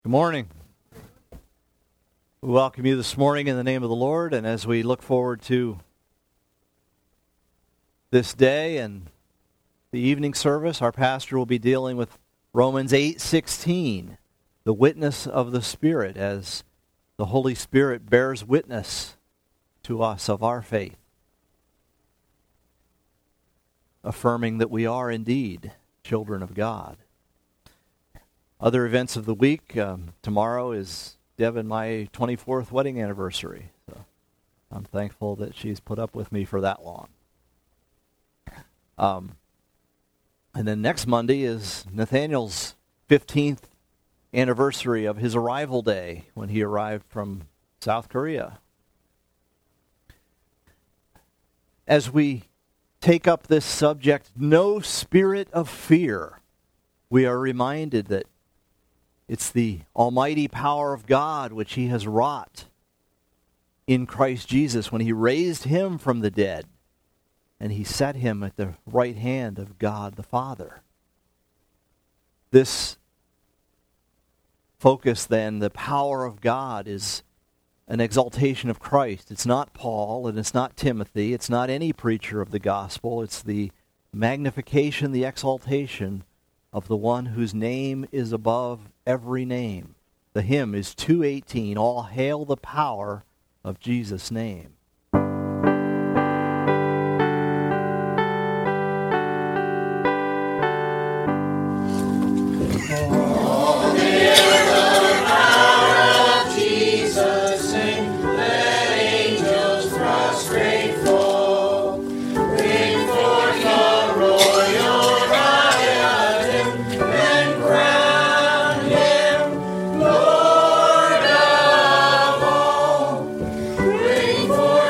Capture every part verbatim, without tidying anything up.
Good morning. We welcome you this morning in the name of the Lord, and as we look forward to this day and the evening service, our pastor will be dealing with Romans eight sixteen, the witness of the Spirit, as the Holy Spirit bears witness to us of our faith, affirming that we are indeed children of God. Other events of the week, um, tomorrow is Deb and my twenty-fourth wedding anniversary. So I'm thankful that she's put up with me for that long. Um, and then next Monday is Nathaniel's fifteenth anniversary of his arrival day when he arrived from South Korea. As we take up this subject, no spirit of fear, we are reminded that it's the almighty power of God which he has wrought in Christ Jesus when he raised him from the dead and he set him at the right hand of God the Father. This focus then, the power of God, is an exaltation of Christ. It's not Paul and it's not Timothy. It's not any preacher of the gospel. It's the magnification, the exaltation of the one whose name is above every name. The hymn is two eighteen, All Hail the Power of Jesus' Name. Bring forth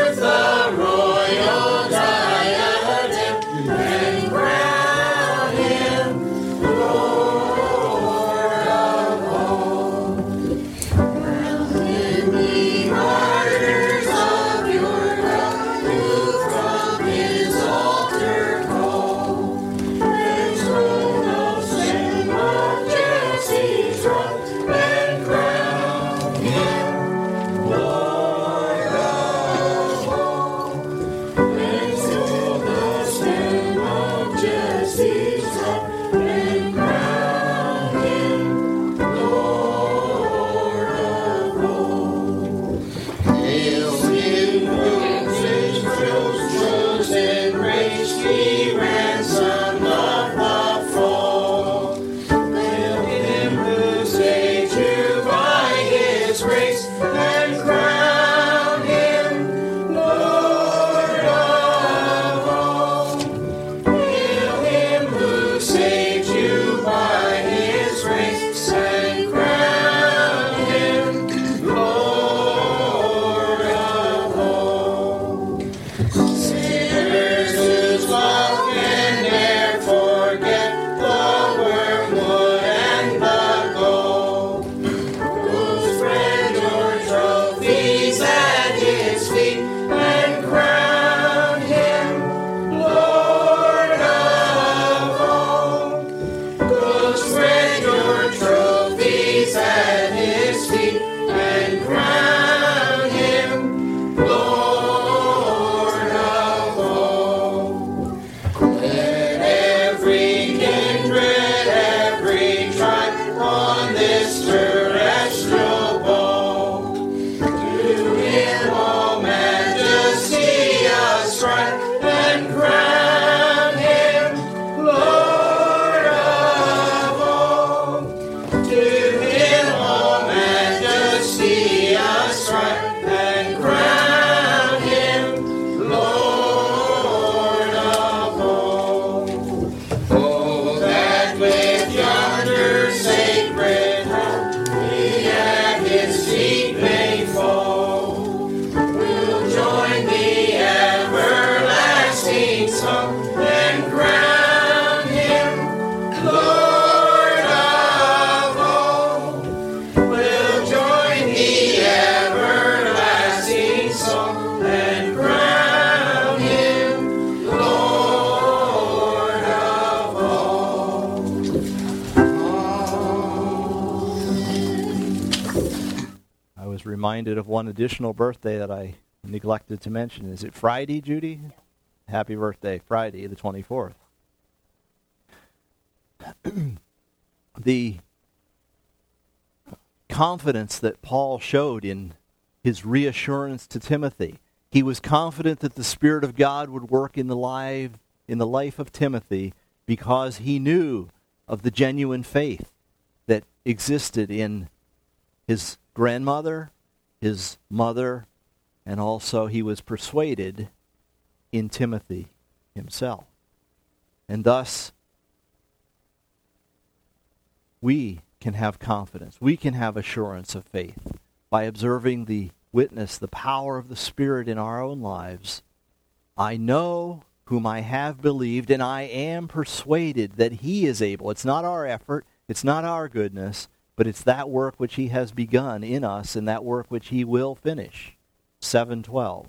was reminded of one additional birthday that I neglected to mention. Is it Friday, Judy? Yeah. Happy birthday, Friday the twenty-fourth. The confidence that Paul showed in his reassurance to Timothy. He was confident that the Spirit of God would work in the life, in the life of Timothy because he knew of the genuine faith that existed in his grandmother, his mother, and also he was persuaded in Timothy himself. And thus, we can have confidence. We can have assurance of faith by observing the witness, the power of the Spirit in our own lives. I know whom I have believed, and I am persuaded that he is able. It's not our effort, it's not our goodness, but it's that work which he has begun in us and that work which he will finish. seven twelve.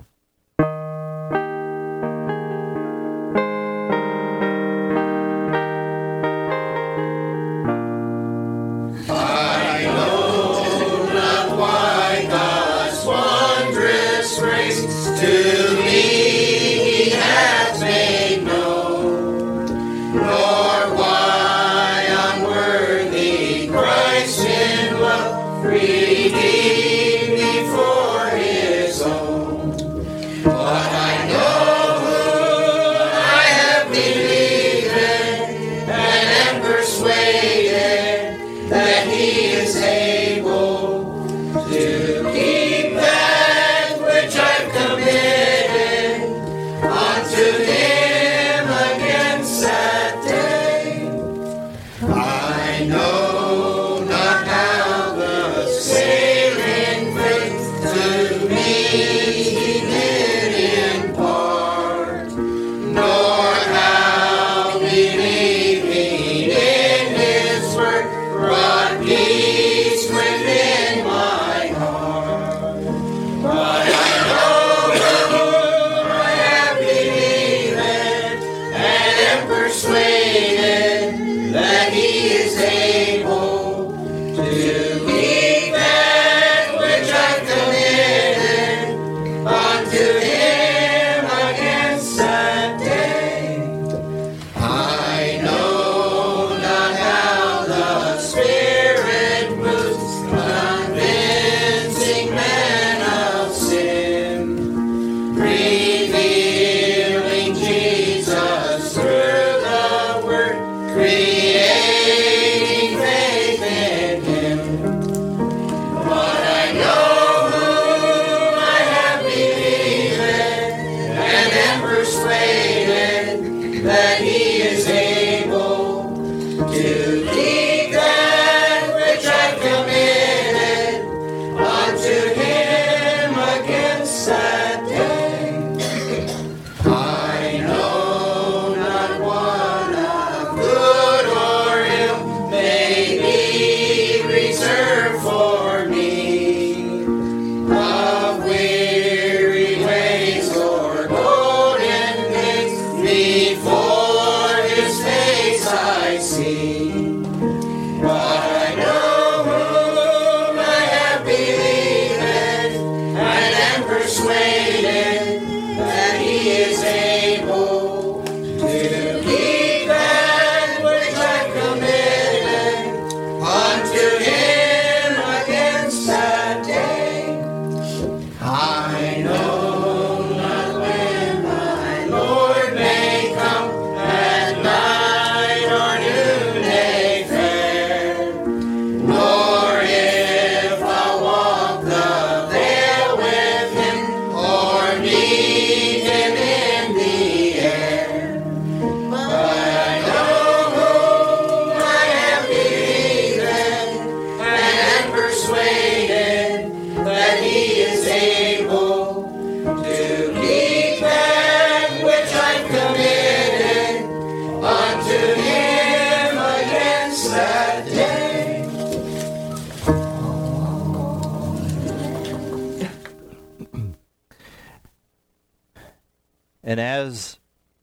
And as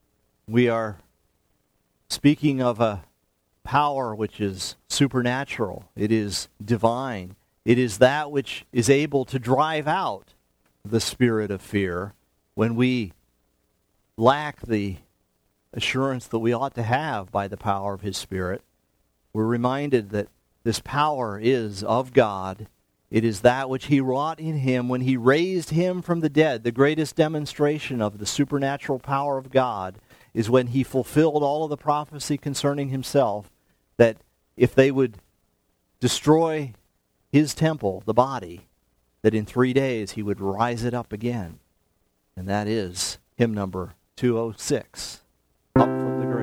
we are speaking of a power which is supernatural, it is divine, It is that which is able to drive out the spirit of fear when we lack the assurance that we ought to have by the power of His Spirit. We're reminded that this power is of God. It is that which He wrought in Him when He raised Him from the dead. The greatest demonstration of the supernatural power of God is when He fulfilled all of the prophecy concerning Himself, that if they would destroy His temple, the body, that in three days He would rise it up again. And that is hymn number two oh six, Up from the Grave.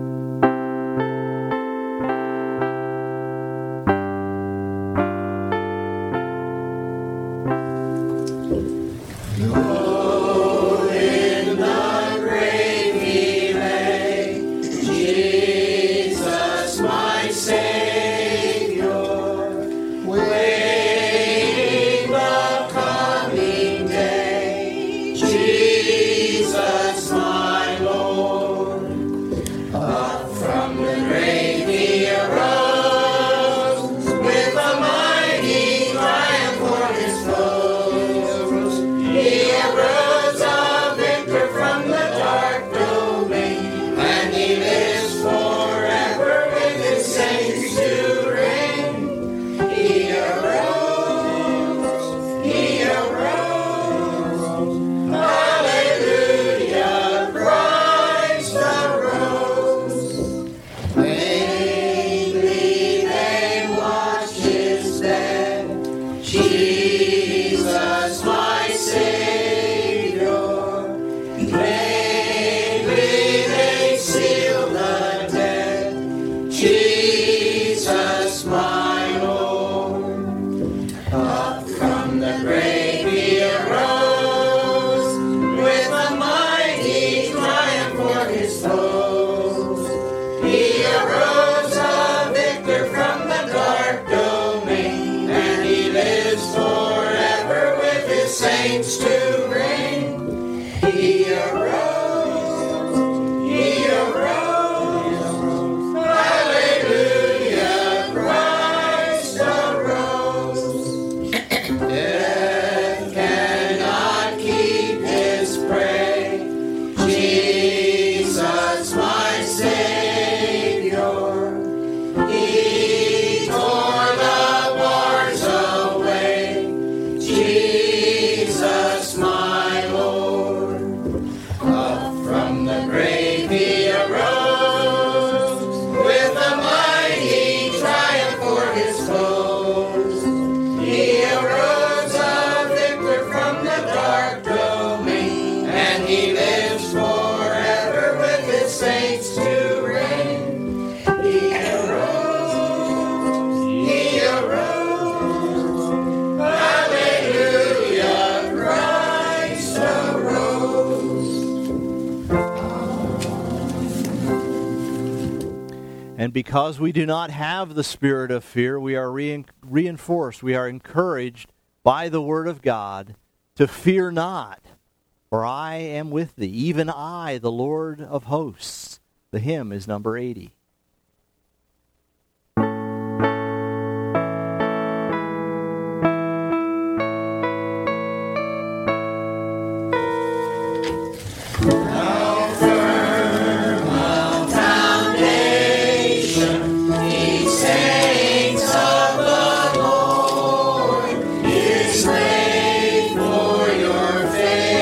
And because we do not have the spirit of fear, we are rein- reinforced, we are encouraged by the Word of God to fear not, for I am with thee, even I, the Lord of hosts. The hymn is number eighty.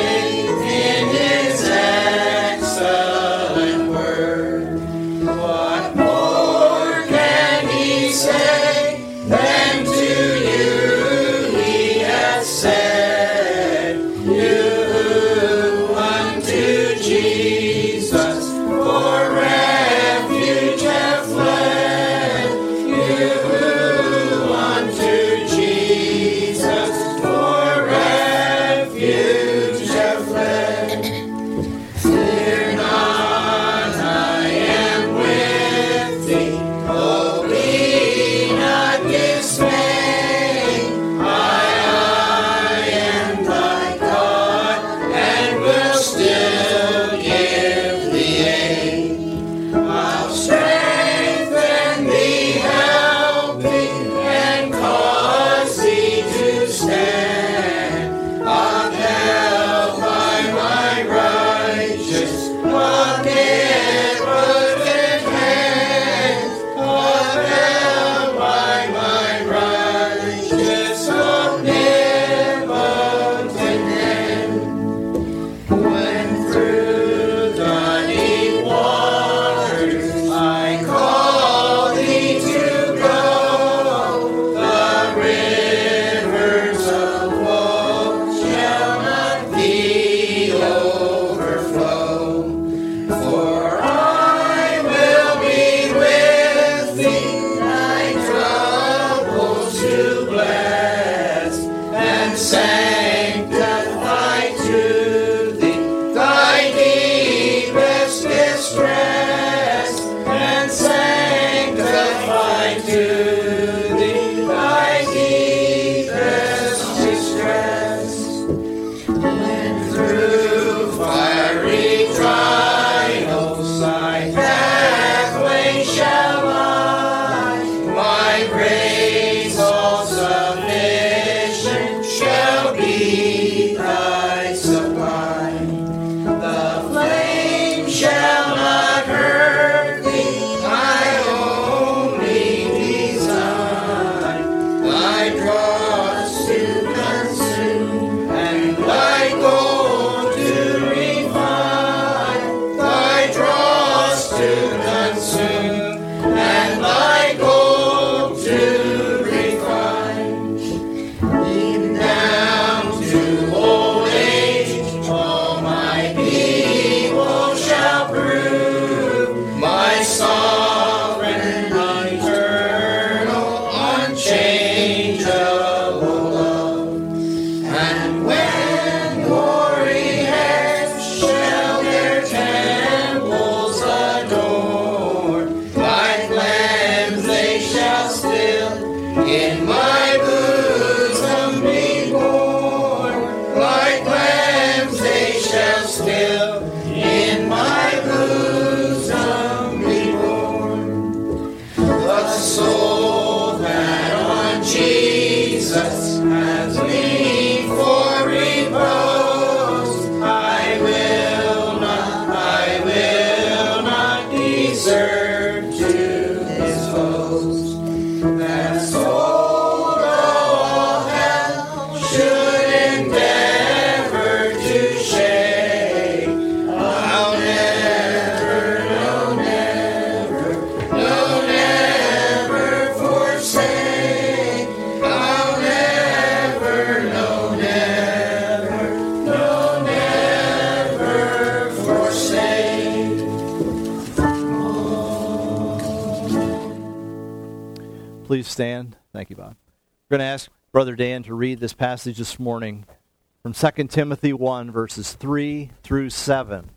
Why Jesus has me for repose. I will not, I will not desert to his foes. That soul, though all hell should endeavor to shake, I'll never, no, never, no, never forsake. I'll never, no, never, no, never forsake. Please stand. Thank you, Bob. We're going to ask Brother Dan to read this passage this morning from Second Timothy one, verses three through seven.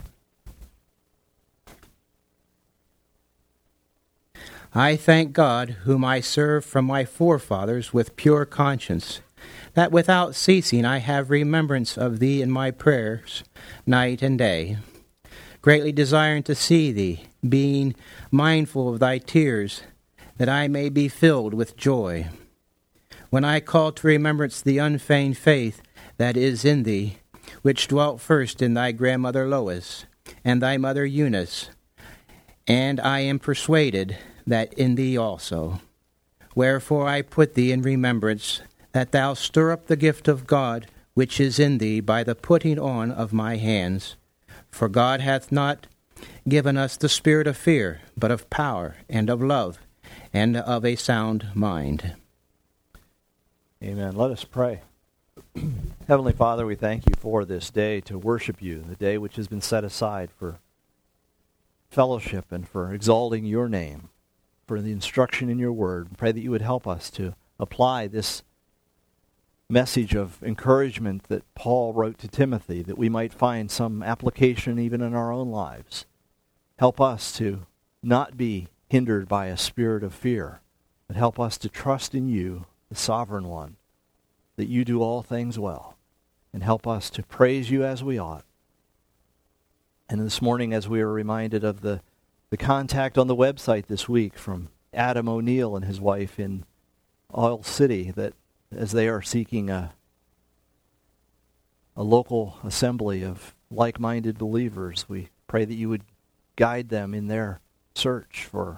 I thank God, whom I serve from my forefathers with pure conscience, that without ceasing I have remembrance of thee in my prayers night and day, greatly desiring to see thee, being mindful of thy tears, that I may be filled with joy. When I call to remembrance the unfeigned faith that is in thee, which dwelt first in thy grandmother Lois, and thy mother Eunice, and I am persuaded that in thee also. Wherefore I put thee in remembrance, that thou stir up the gift of God which is in thee by the putting on of my hands. For God hath not given us the spirit of fear, but of power, and of love, and of a sound mind. Amen. Let us pray. Heavenly Father, we thank you for this day to worship you, the day which has been set aside for fellowship and for exalting your name, for the instruction in your word. Pray that you would help us to apply this message of encouragement that Paul wrote to Timothy, that we might find some application even in our own lives. Help us to not be hindered by a spirit of fear, but help us to trust in you, the sovereign one, that you do all things well, and help us to praise you as we ought. And this morning, as we were reminded of the, the contact on the website this week from Adam O'Neill and his wife in Oil City, that as they are seeking a, a local assembly of like-minded believers, we pray that you would guide them in their search for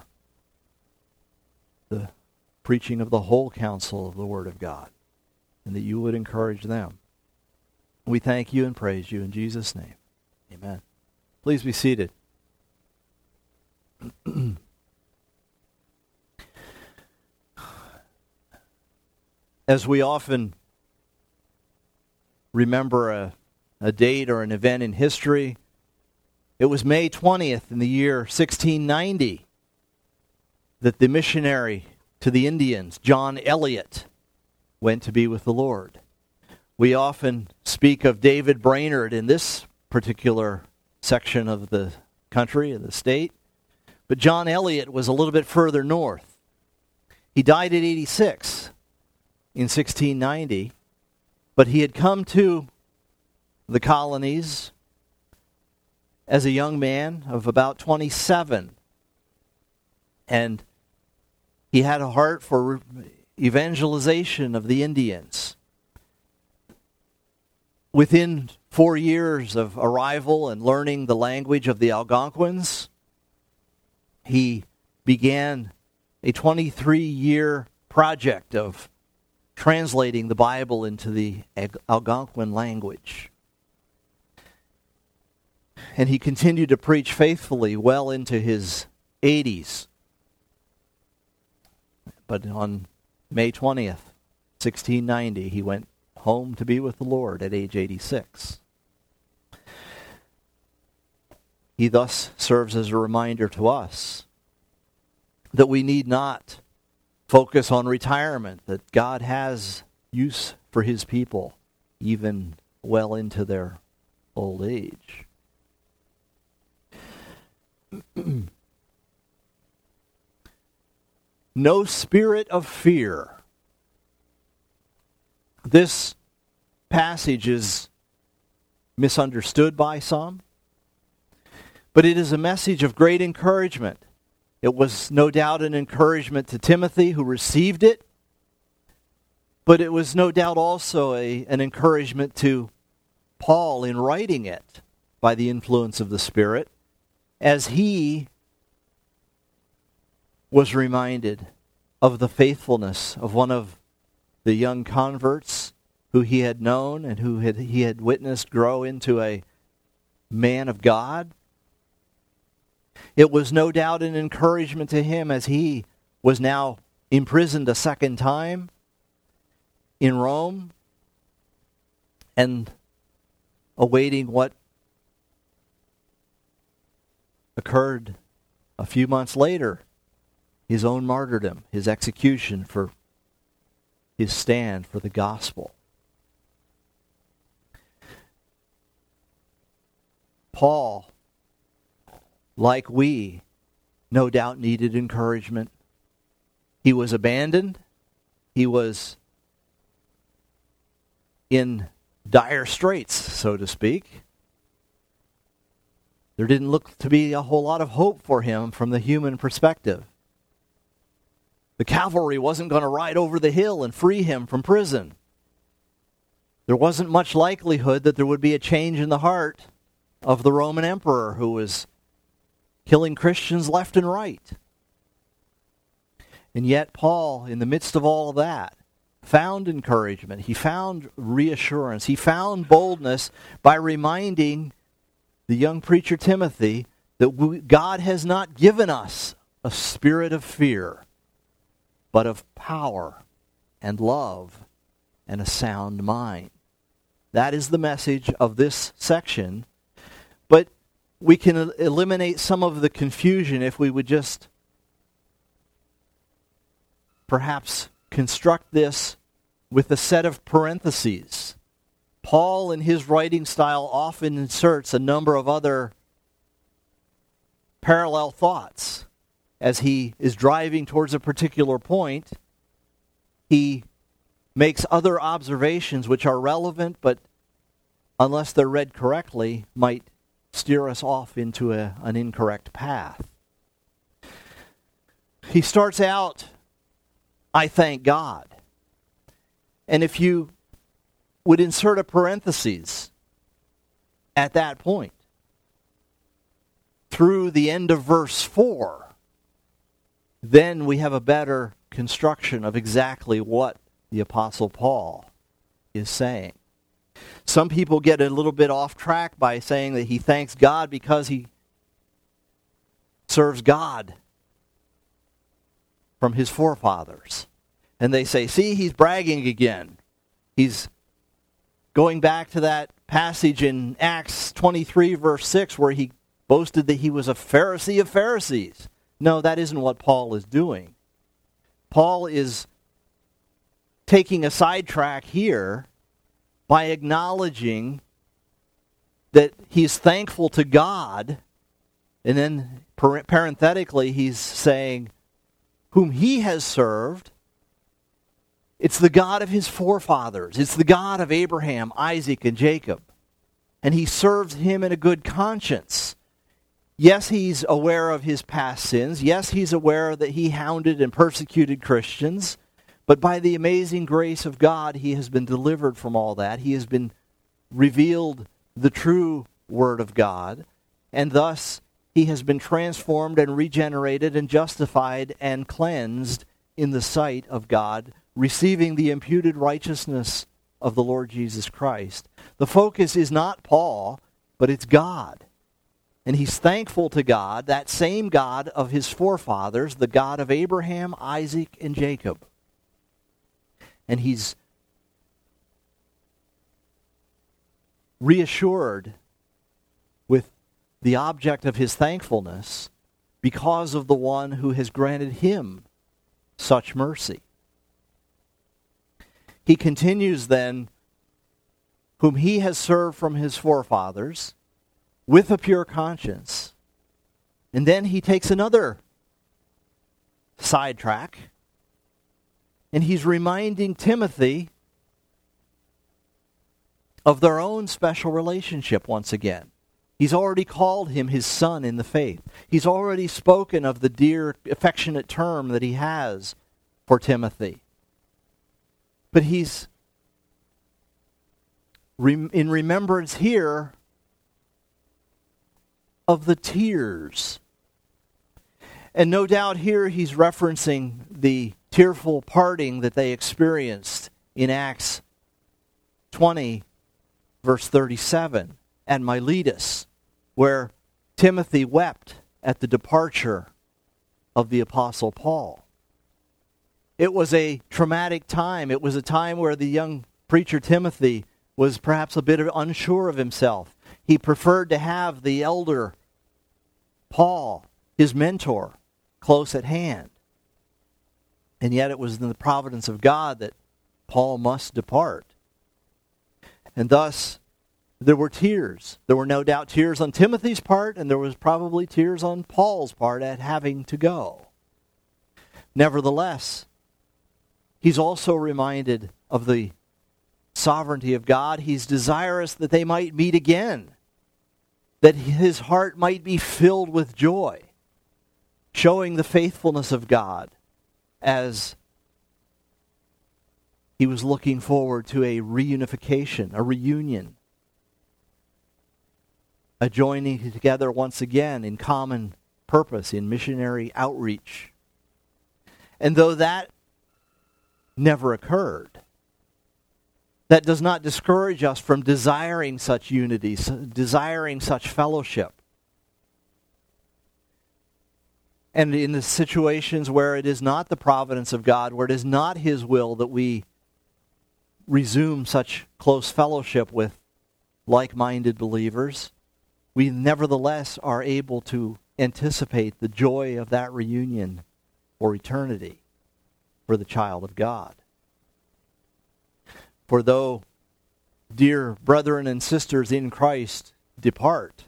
the preaching of the whole counsel of the Word of God, and that you would encourage them. We thank you and praise you in Jesus' name. Amen. Please be seated. As we often remember a, a date or an event in history, it was May twentieth in the year sixteen ninety that the missionary to the Indians, John Eliot, went to be with the Lord. We often speak of David Brainerd in this particular section of the country, of the state, but John Eliot was a little bit further north. He died at eighty-six in sixteen ninety, but he had come to the colonies as a young man of about twenty-seven, and he had a heart for evangelization of the Indians. Within four years of arrival and learning the language of the Algonquins, he began a twenty-three-year project of translating the Bible into the Algonquin language. And he continued to preach faithfully well into his eighties. But on May twentieth, sixteen ninety, he went home to be with the Lord at age eighty-six. He thus serves as a reminder to us that we need not focus on retirement, that God has use for his people even well into their old age. No spirit of fear. This passage is misunderstood by some, but it is a message of great encouragement. It was no doubt an encouragement to Timothy, who received it. But it was no doubt also a, an encouragement to Paul in writing it by the influence of the Spirit, as he was reminded of the faithfulness of one of the young converts who he had known and who had, he had witnessed grow into a man of God. It was no doubt an encouragement to him as he was now imprisoned a second time in Rome and awaiting what occurred a few months later, his own martyrdom, his execution for his stand for the gospel. Paul, like we, no doubt needed encouragement. He was abandoned. He was in dire straits, so to speak. There didn't look to be a whole lot of hope for him from the human perspective. The cavalry wasn't going to ride over the hill and free him from prison. There wasn't much likelihood that there would be a change in the heart of the Roman emperor who was killing Christians left and right. And yet Paul, in the midst of all of that, found encouragement. He found reassurance. He found boldness by reminding the young preacher Timothy that we, God has not given us a spirit of fear, but of power and love and a sound mind. That is the message of this section. But we can el- eliminate some of the confusion if we would just perhaps construct this with a set of parentheses. Paul, in his writing style, often inserts a number of other parallel thoughts. As he is driving towards a particular point, he makes other observations which are relevant, but unless they're read correctly, might steer us off into a, an incorrect path. He starts out, I thank God. And if you would insert a parenthesis at that point, through the end of verse four, then we have a better construction of exactly what the Apostle Paul is saying. Some people get a little bit off track by saying that he thanks God because he serves God from his forefathers. And they say, see, he's bragging again. He's going back to that passage in Acts twenty-three, verse six, where he boasted that he was a Pharisee of Pharisees. No, that isn't what Paul is doing. Paul is taking a sidetrack here by acknowledging that he's thankful to God, and then parenthetically he's saying, whom he has served, it's the God of his forefathers. It's the God of Abraham, Isaac, and Jacob. And he serves him in a good conscience. Yes, he's aware of his past sins. Yes, he's aware that he hounded and persecuted Christians. But by the amazing grace of God, he has been delivered from all that. He has been revealed the true Word of God. And thus, he has been transformed and regenerated and justified and cleansed in the sight of God, receiving the imputed righteousness of the Lord Jesus Christ. The focus is not Paul, but it's God. And he's thankful to God, that same God of his forefathers, the God of Abraham, Isaac, and Jacob. And he's reassured with the object of his thankfulness because of the one who has granted him such mercy. He continues then, whom he has served from his forefathers with a pure conscience. And then he takes another sidetrack, and he's reminding Timothy of their own special relationship once again. He's already called him his son in the faith. He's already spoken of the dear, affectionate term that he has for Timothy. But he's rem- in remembrance here of the tears. And no doubt here he's referencing the tearful parting that they experienced in Acts twenty, verse thirty-seven, at Miletus, where Timothy wept at the departure of the Apostle Paul. It was a traumatic time. It was a time where the young preacher Timothy was perhaps a bit unsure of himself. He preferred to have the elder Paul, his mentor, close at hand. And yet it was in the providence of God that Paul must depart. And thus, there were tears. There were no doubt tears on Timothy's part, and there was probably tears on Paul's part at having to go. Nevertheless, he's also reminded of the sovereignty of God. He's desirous that they might meet again, that his heart might be filled with joy, showing the faithfulness of God as he was looking forward to a reunification, a reunion, a joining together once again in common purpose, in missionary outreach. And though that never occurred, that does not discourage us from desiring such unity, desiring such fellowship. And in the situations where it is not the providence of God, where it is not His will that we resume such close fellowship with like-minded believers, we nevertheless are able to anticipate the joy of that reunion for eternity for the child of God. For though dear brethren and sisters in Christ depart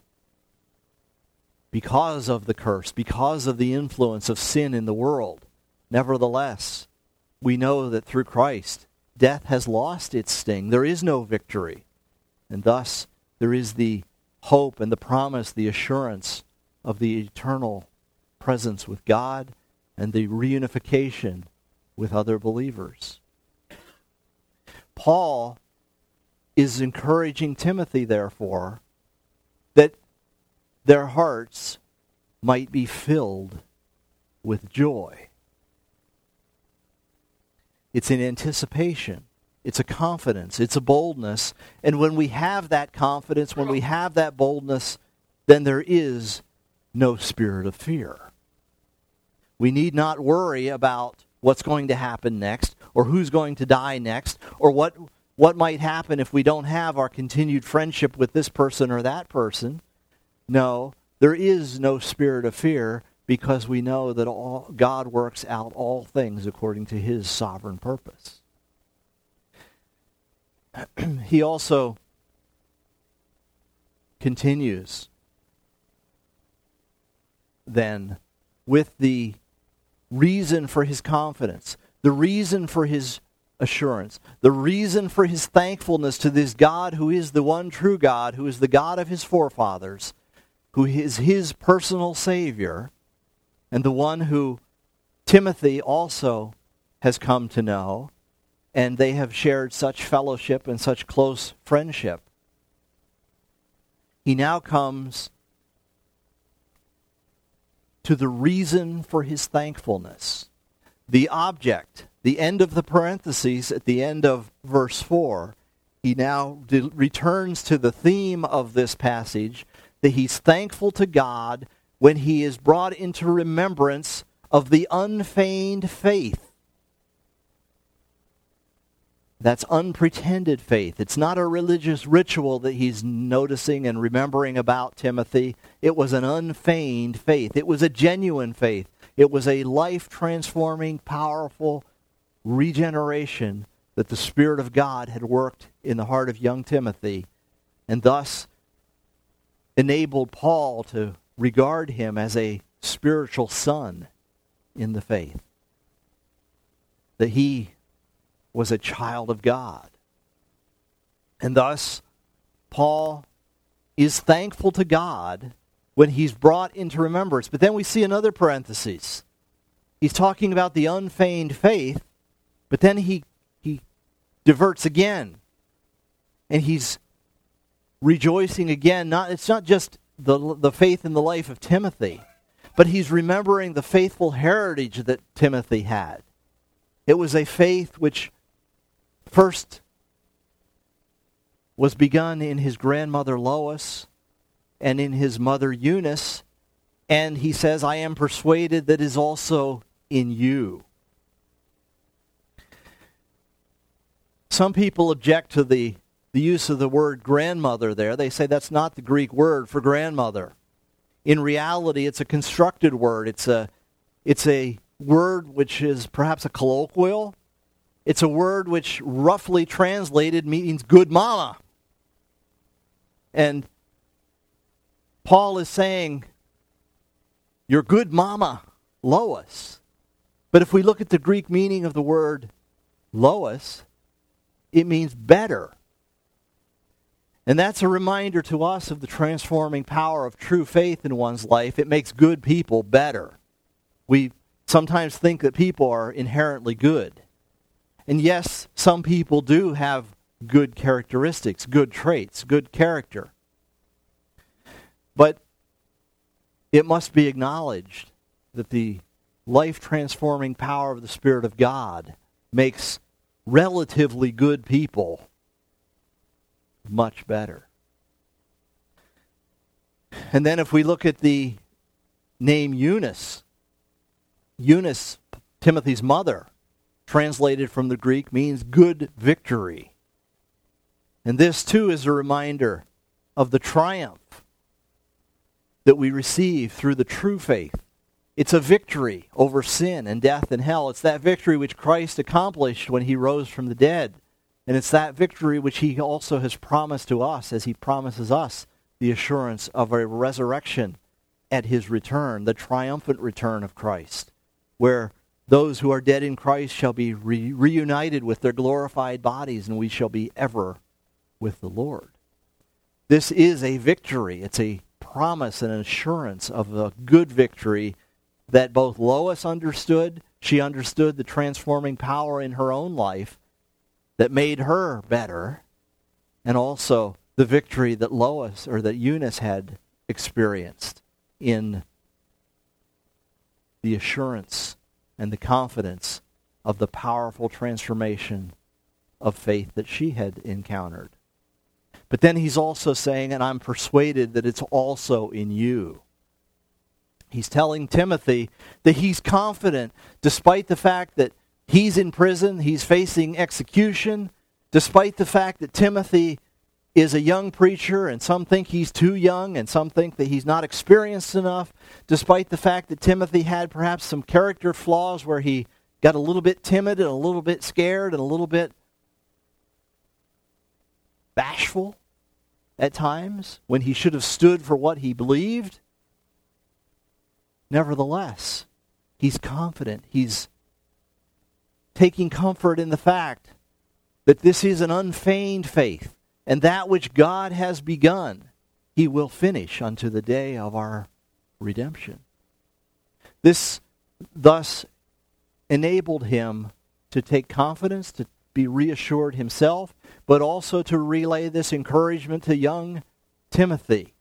because of the curse, because of the influence of sin in the world, nevertheless, we know that through Christ, death has lost its sting. There is no victory. And thus, there is the hope and the promise, the assurance of the eternal presence with God and the reunification with other believers. Paul is encouraging Timothy, therefore, that their hearts might be filled with joy. It's an anticipation. It's a confidence. It's a boldness. And when we have that confidence, when we have that boldness, then there is no spirit of fear. We need not worry about what's going to happen next, or who's going to die next, or what what might happen if we don't have our continued friendship with this person or that person. No, there is no spirit of fear, because we know that all, God works out all things according to His sovereign purpose. He also continues then with the reason for his confidence, the reason for his assurance, the reason for his thankfulness to this God who is the one true God, who is the God of his forefathers, who is his personal Savior, and the one who Timothy also has come to know, and they have shared such fellowship and such close friendship. He now comes to the reason for his thankfulness. The object, the end of the parentheses at the end of verse four, he now de- returns to the theme of this passage, that he's thankful to God when he is brought into remembrance of the unfeigned faith. That's unpretended faith. It's not a religious ritual that he's noticing and remembering about Timothy. It was an unfeigned faith. It was a genuine faith. It was a life-transforming, powerful regeneration that the Spirit of God had worked in the heart of young Timothy, and thus enabled Paul to regard him as a spiritual son in the faith. That he was a child of God. And thus, Paul is thankful to God when he's brought into remembrance. But then we see another parenthesis. He's talking about the unfeigned faith, but then he, he diverts again. And he's rejoicing again. Not It's not just the, the faith in the life of Timothy, but he's remembering the faithful heritage that Timothy had. It was a faith which first was begun in his grandmother Lois and in his mother Eunice. And he says, I am persuaded that is also in you. Some people object to the, the use of the word grandmother there. They say that's not the Greek word for grandmother. In reality, it's a constructed word. It's a, it's a word which is perhaps a colloquial. It's a word which roughly translated means good mama. And Paul is saying, your good mama, Lois. But if we look at the Greek meaning of the word Lois, it means better. And that's a reminder to us of the transforming power of true faith in one's life. It makes good people better. We sometimes think that people are inherently good. And yes, some people do have good characteristics, good traits, good character. But it must be acknowledged that the life-transforming power of the Spirit of God makes relatively good people much better. And then if we look at the name Eunice, Eunice, Timothy's mother, translated from the Greek, means good victory. And this too is a reminder of the triumph that we receive through the true faith. It's a victory over sin and death and hell. It's that victory which Christ accomplished when he rose from the dead. And it's that victory which he also has promised to us as he promises us the assurance of a resurrection at his return, the triumphant return of Christ, where those who are dead in Christ shall be re- reunited with their glorified bodies, and we shall be ever with the Lord. This is a victory. It's a promise and an assurance of a good victory that both Lois understood. She understood the transforming power in her own life that made her better, and also the victory that Lois or that Eunice had experienced in the assurance and the confidence of the powerful transformation of faith that she had encountered. But then he's also saying, and I'm persuaded that it's also in you. He's telling Timothy that he's confident, despite the fact that he's in prison, he's facing execution, despite the fact that Timothy is a young preacher, and some think he's too young, and some think that he's not experienced enough, despite the fact that Timothy had perhaps some character flaws where he got a little bit timid and a little bit scared and a little bit bashful at times when he should have stood for what he believed. Nevertheless, he's confident. He's taking comfort in the fact that this is an unfeigned faith, and that which God has begun, he will finish unto the day of our redemption. This thus enabled him to take confidence, to be reassured himself, but also to relay this encouragement to young Timothy,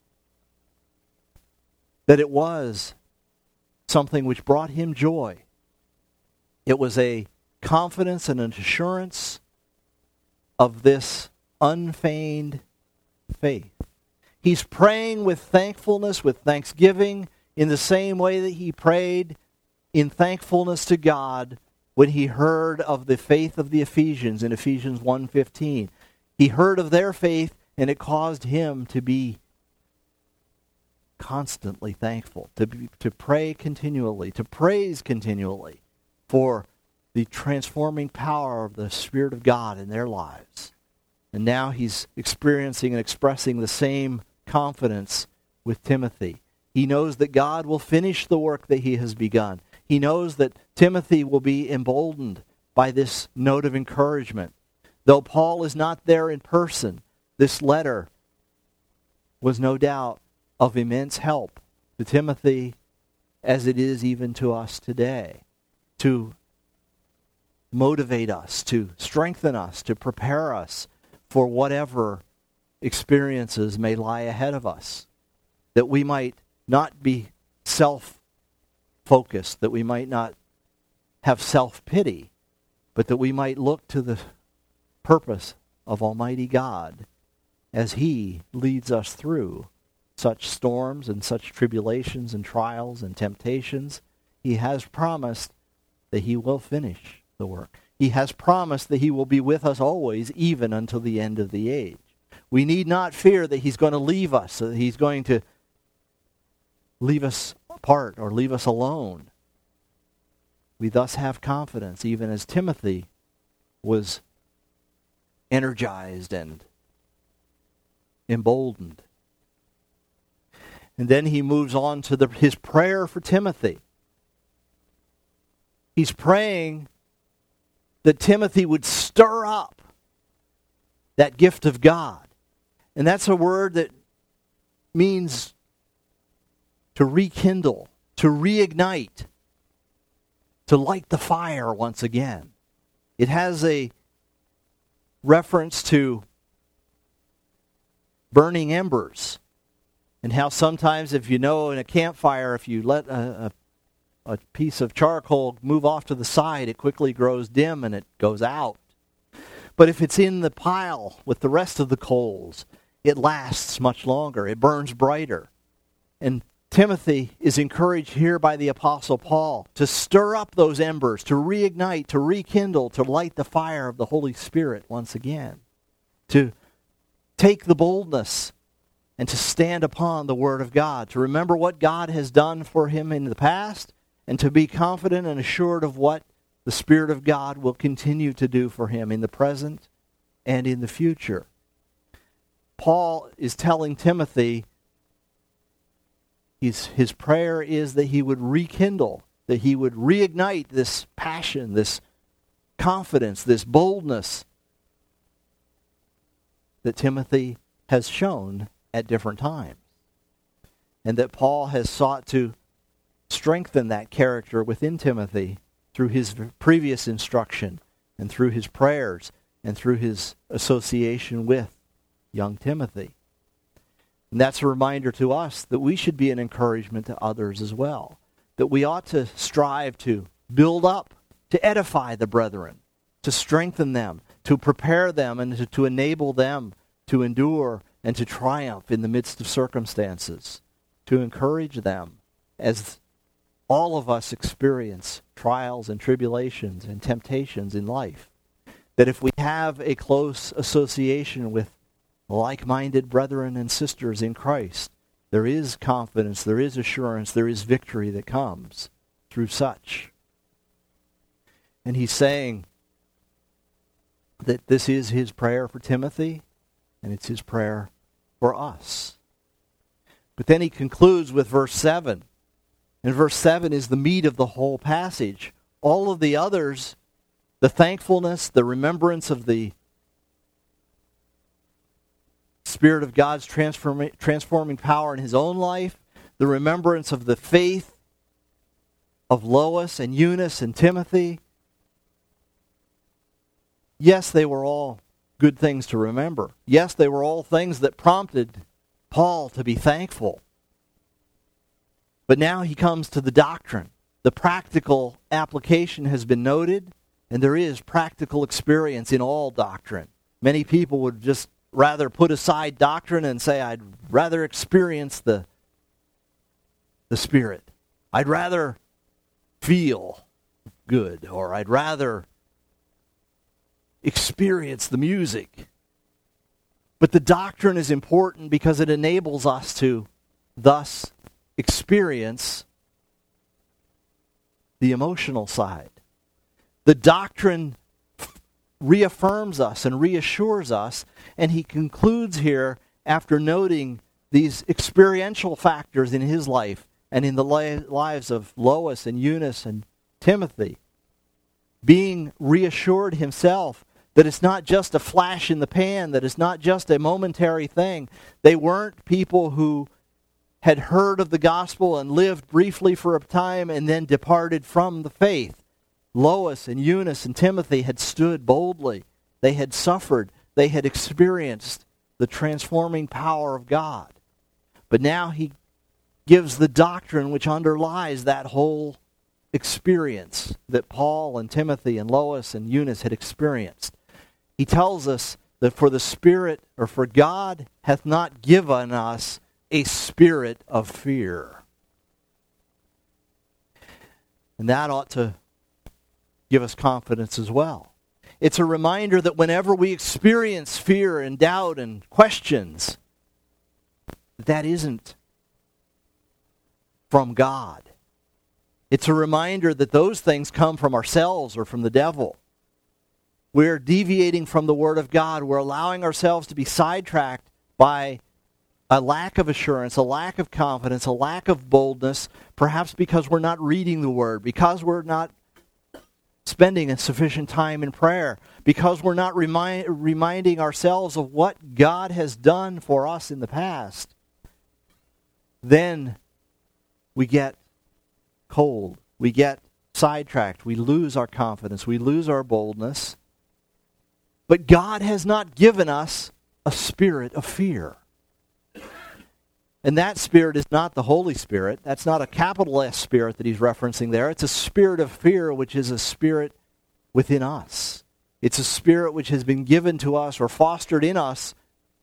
that it was something which brought him joy. It was a confidence and an assurance of this unfeigned faith. He's praying with thankfulness, with thanksgiving, in the same way that he prayed in thankfulness to God when he heard of the faith of the Ephesians in Ephesians one fifteen. He heard of their faith, and it caused him to be constantly thankful, to be, to pray continually, to praise continually for the transforming power of the Spirit of God in their lives. And now he's experiencing and expressing the same confidence with Timothy. He knows that God will finish the work that he has begun. He knows that Timothy will be emboldened by this note of encouragement. Though Paul is not there in person, this letter was no doubt of immense help to Timothy, as it is even to us today, to motivate us, to strengthen us, to prepare us for whatever experiences may lie ahead of us. That we might not be self-focused, that we might not have self-pity, but that we might look to the purpose of Almighty God as He leads us through such storms and such tribulations and trials and temptations. He has promised that He will finish the work. He has promised that He will be with us always, even until the end of the age. We need not fear that He's going to leave us, that He's going to leave us apart or leave us alone. We thus have confidence, even as Timothy was energized and emboldened. And then he moves on to the, his prayer for Timothy. He's praying that Timothy would stir up that gift of God. And that's a word that means to rekindle, to reignite, to light the fire once again. It has a reference to burning embers, and how sometimes, if you know, in a campfire, if you let a, a, a piece of charcoal move off to the side, it quickly grows dim and it goes out. But if it's in the pile with the rest of the coals, it lasts much longer. It burns brighter. And Timothy is encouraged here by the Apostle Paul to stir up those embers, to reignite, to rekindle, to light the fire of the Holy Spirit once again, to take the boldness and to stand upon the Word of God, to remember what God has done for him in the past, and to be confident and assured of what the Spirit of God will continue to do for him in the present and in the future. Paul is telling Timothy, his, his prayer is that he would rekindle, that he would reignite this passion, this confidence, this boldness that Timothy has shown at different times. And that Paul has sought to strengthen that character within Timothy through his previous instruction and through his prayers and through his association with young Timothy. And that's a reminder to us that we should be an encouragement to others as well. That we ought to strive to build up, to edify the brethren, to strengthen them, to prepare them, and to, to enable them to endure and to triumph in the midst of circumstances, to encourage them as all of us experience trials and tribulations and temptations in life. That if we have a close association with like-minded brethren and sisters in Christ, there is confidence, there is assurance, there is victory that comes through such. And he's saying that this is his prayer for Timothy, and it's his prayer for us. But then he concludes with verse seven. And verse seven is the meat of the whole passage. All of the others, the thankfulness, the remembrance of the Spirit of God's transform- transforming power in his own life, the remembrance of the faith of Lois and Eunice and Timothy. Yes, they were all good things to remember. Yes, they were all things that prompted Paul to be thankful. But now he comes to the doctrine. The practical application has been noted, and there is practical experience in all doctrine. Many people would just rather put aside doctrine and say, I'd rather experience the, the Spirit. I'd rather feel good, or I'd rather experience the music. But the doctrine is important because it enables us to thus experience the emotional side. The doctrine reaffirms us and reassures us, and he concludes here after noting these experiential factors in his life and in the li- lives of Lois and Eunice and Timothy, being reassured himself that it's not just a flash in the pan, that it's not just a momentary thing. They weren't people who had heard of the gospel and lived briefly for a time and then departed from the faith. Lois and Eunice and Timothy had stood boldly. They had suffered. They had experienced the transforming power of God. But now he gives the doctrine which underlies that whole experience that Paul and Timothy and Lois and Eunice had experienced. He tells us that for the Spirit, or for God hath not given us a spirit of fear. And that ought to give us confidence as well. It's a reminder that whenever we experience fear and doubt and questions, that isn't from God. It's a reminder that those things come from ourselves or from the devil. We're deviating from the Word of God. We're allowing ourselves to be sidetracked by a lack of assurance, a lack of confidence, a lack of boldness, perhaps because we're not reading the Word, because we're not spending a sufficient time in prayer, because we're not remind, reminding ourselves of what God has done for us in the past. Then we get cold. We get sidetracked. We lose our confidence. We lose our boldness. But God has not given us a spirit of fear. And that spirit is not the Holy Spirit. That's not a capital S spirit that he's referencing there. It's a spirit of fear, which is a spirit within us. It's a spirit which has been given to us or fostered in us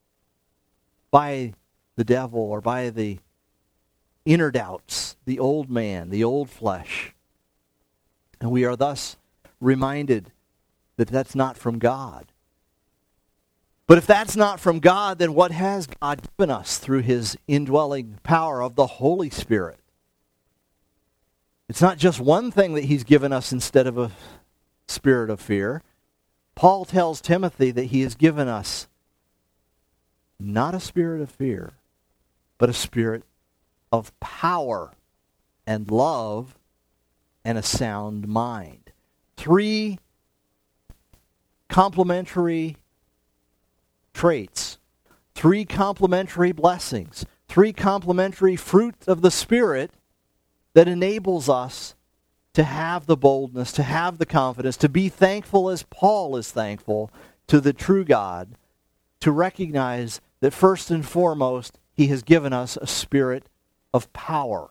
by the devil or by the inner doubts, the old man, the old flesh. And we are thus reminded that that's not from God. But if that's not from God, then what has God given us through his indwelling power of the Holy Spirit? It's not just one thing that he's given us instead of a spirit of fear. Paul tells Timothy that he has given us not a spirit of fear, but a spirit of power and love and a sound mind. Three complementary traits, three complementary blessings, three complementary fruit of the Spirit that enables us to have the boldness, to have the confidence, to be thankful as Paul is thankful to the true God, to recognize that first and foremost, he has given us a spirit of power.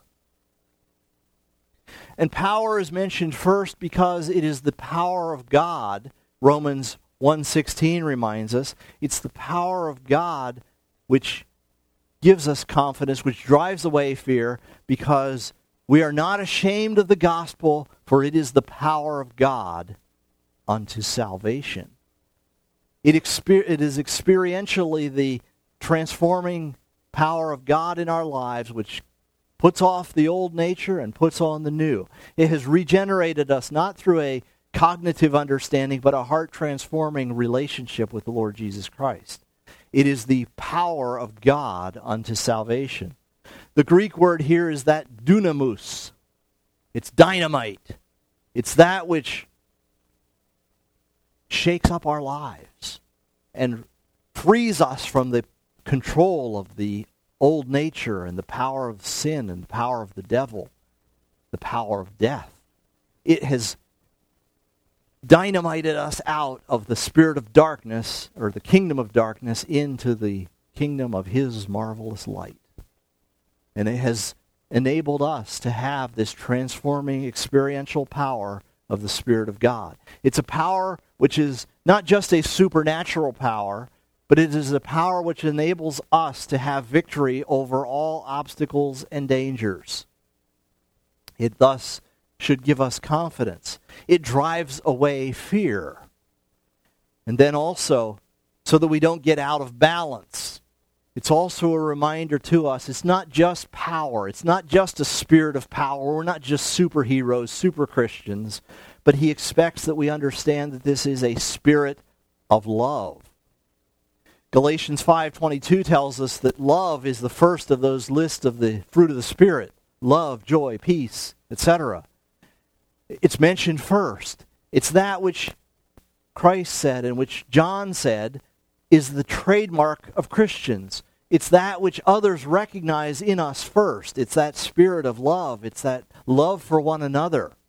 And power is mentioned first because it is the power of God. Romans one sixteen reminds us it's the power of God which gives us confidence, which drives away fear, because we are not ashamed of the gospel, for it is the power of God unto salvation. It, exper- it is experientially the transforming power of God in our lives, which puts off the old nature and puts on the new. It has regenerated us not through a cognitive understanding, but a heart-transforming relationship with the Lord Jesus Christ. It is the power of God unto salvation. The Greek word here is that dunamis. It's dynamite. It's that which shakes up our lives and frees us from the control of the old nature and the power of sin and the power of the devil, the power of death. It has dynamited us out of the spirit of darkness, or the kingdom of darkness, into the kingdom of his marvelous light. And it has enabled us to have this transforming experiential power of the Spirit of God. It's a power which is not just a supernatural power, but it is a power which enables us to have victory over all obstacles and dangers. It thus should give us confidence. It drives away fear. And then also, so that we don't get out of balance, it's also a reminder to us, it's not just power. It's not just a spirit of power. We're not just superheroes, super Christians. But he expects that we understand that this is a spirit of love. Galatians five twenty-two tells us that love is the first of those lists of the fruit of the Spirit. Love, joy, peace, et cetera. It's mentioned first. It's that which Christ said and which John said is the trademark of Christians. It's that which others recognize in us first. It's that spirit of love. It's that love for one another.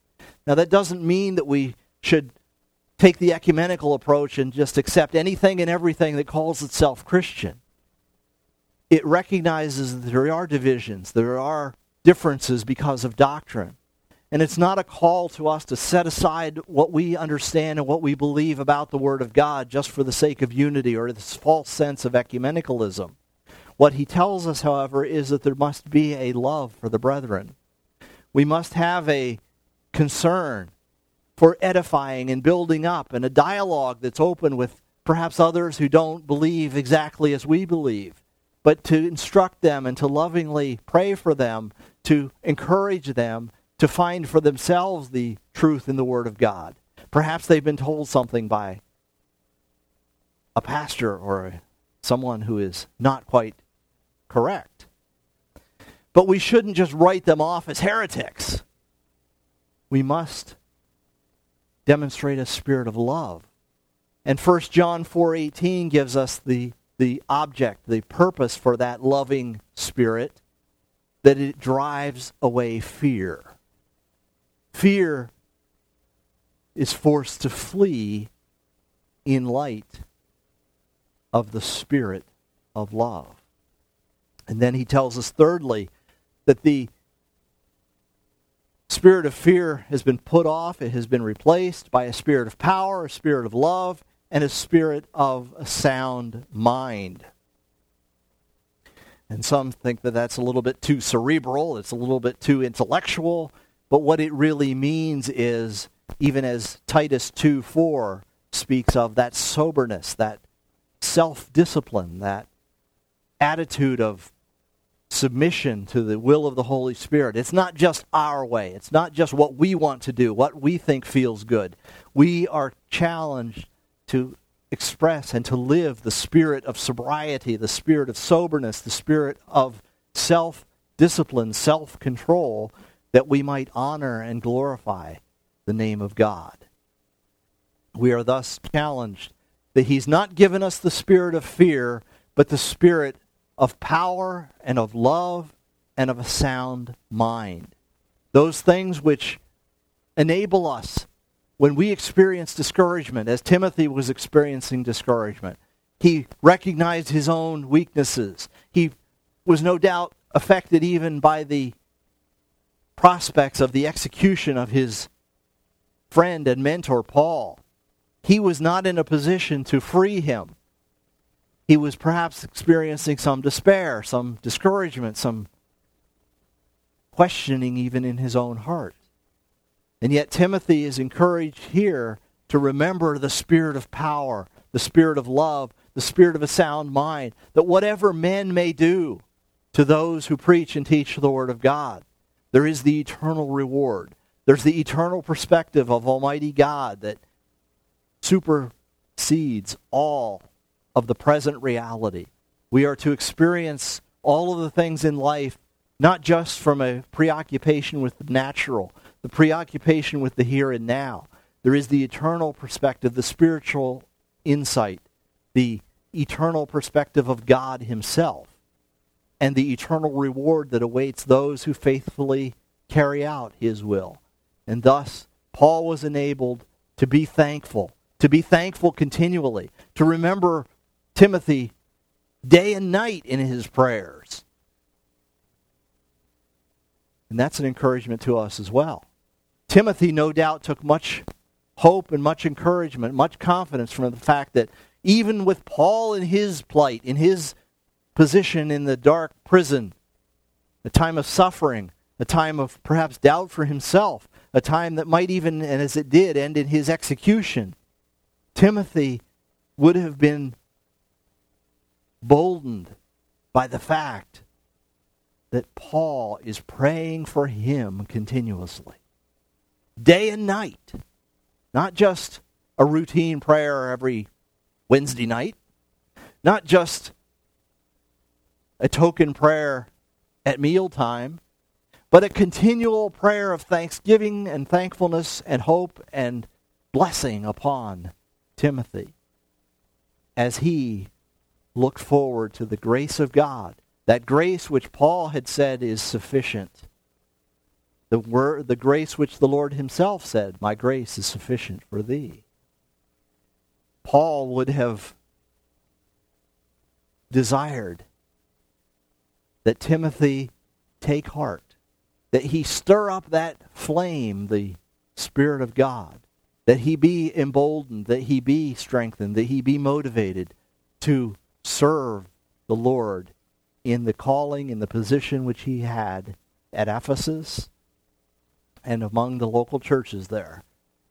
Now, that doesn't mean that we should take the ecumenical approach and just accept anything and everything that calls itself Christian. It recognizes that there are divisions, there are differences because of doctrine. And it's not a call to us to set aside what we understand and what we believe about the Word of God just for the sake of unity or this false sense of ecumenicalism. What he tells us, however, is that there must be a love for the brethren. We must have a concern for edifying and building up, and a dialogue that's open with perhaps others who don't believe exactly as we believe, but to instruct them and to lovingly pray for them, to encourage them to find for themselves the truth in the Word of God. Perhaps they've been told something by a pastor or someone who is not quite correct. But we shouldn't just write them off as heretics. We must demonstrate a spirit of love. And First John four eighteen gives us the, the object, the purpose for that loving spirit, that it drives away fear. Fear is forced to flee in light of the spirit of love. And then he tells us, thirdly, that the spirit of fear has been put off, it has been replaced by a spirit of power, a spirit of love, and a spirit of a sound mind. And some think that that's a little bit too cerebral, it's a little bit too intellectual, but what it really means is, even as Titus two four speaks of, that soberness, that self-discipline, that attitude of submission to the will of the Holy Spirit. It's not just our way. It's not just what we want to do, what we think feels good. We are challenged to express and to live the spirit of sobriety, the spirit of soberness, the spirit of self-discipline, self-control, that we might honor and glorify the name of God. We are thus challenged that he's not given us the spirit of fear, but the spirit of power and of love and of a sound mind. Those things which enable us when we experience discouragement, as Timothy was experiencing discouragement. He recognized his own weaknesses. He was no doubt affected even by the prospects of the execution of his friend and mentor, Paul. He was not in a position to free him. He was perhaps experiencing some despair, some discouragement, some questioning even in his own heart. And yet Timothy is encouraged here to remember the spirit of power, the spirit of love, the spirit of a sound mind, that whatever men may do to those who preach and teach the Word of God, there is the eternal reward. There's the eternal perspective of Almighty God that supersedes all of the present reality. We are to experience all of the things in life, not just from a preoccupation with the natural, the preoccupation with the here and now. There is the eternal perspective, the spiritual insight, the eternal perspective of God himself, and the eternal reward that awaits those who faithfully carry out his will. And thus, Paul was enabled to be thankful, to be thankful continually, to remember Timothy day and night in his prayers. And that's an encouragement to us as well. Timothy, no doubt, took much hope and much encouragement, much confidence from the fact that even with Paul in his plight, in his position in the dark prison, a time of suffering, a time of perhaps doubt for himself, a time that might even, and as it did, end in his execution, Timothy would have been boldened by the fact that Paul is praying for him continuously, day and night. Not just a routine prayer every Wednesday night, not just a token prayer at mealtime, but a continual prayer of thanksgiving and thankfulness and hope and blessing upon Timothy as he looked forward to the grace of God, that grace which Paul had said is sufficient The word, the grace which the Lord himself said, my grace is sufficient for thee. Paul would have desired that Timothy take heart, that he stir up that flame, the Spirit of God, that he be emboldened, that he be strengthened, that he be motivated to serve the Lord in the calling, in the position which he had at Ephesus and among the local churches there.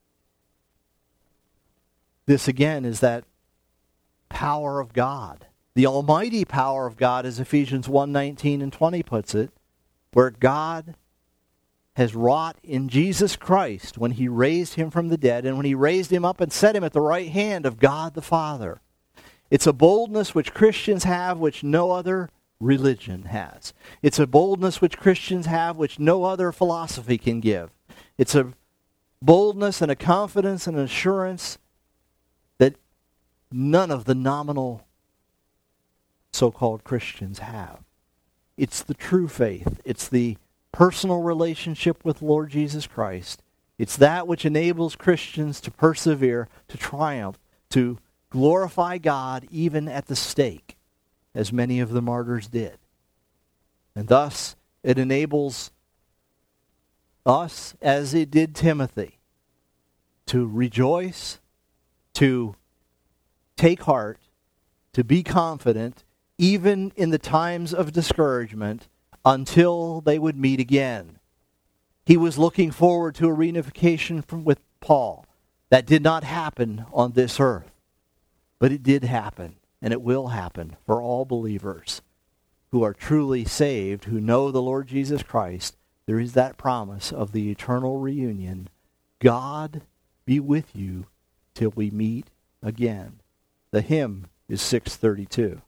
This again is that power of God. The almighty power of God, as Ephesians one nineteen and twenty puts it, where God has wrought in Jesus Christ when he raised him from the dead and when he raised him up and set him at the right hand of God the Father. It's a boldness which Christians have which no other religion has. It's a boldness which Christians have which no other philosophy can give. It's a boldness and a confidence and an assurance that none of the nominal so-called Christians have. It's the true faith. It's the personal relationship with Lord Jesus Christ. It's that which enables Christians to persevere, to triumph, to glorify God even at the stake, as many of the martyrs did. And thus, it enables us, as it did Timothy, to rejoice, to take heart, to be confident, even in the times of discouragement, until they would meet again. He was looking forward to a reunification from, with Paul. That did not happen on this earth. But it did happen, and it will happen for all believers who are truly saved, who know the Lord Jesus Christ. There is that promise of the eternal reunion. God be with you till we meet again. The hymn is six thirty-two.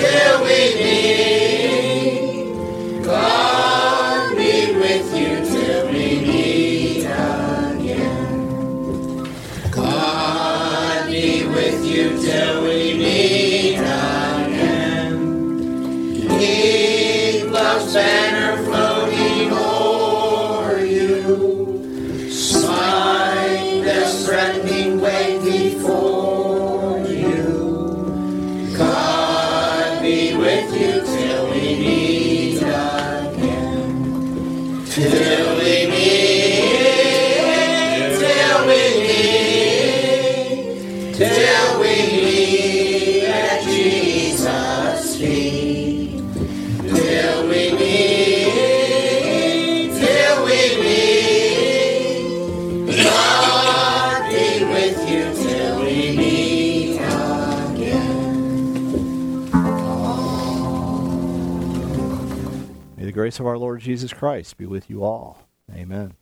God be with you too. till we meet, till we meet, till we meet at Jesus' feet. Till we meet, till we meet, God be with you till we meet again. May the grace of our Lord Jesus Christ be with you all. Amen.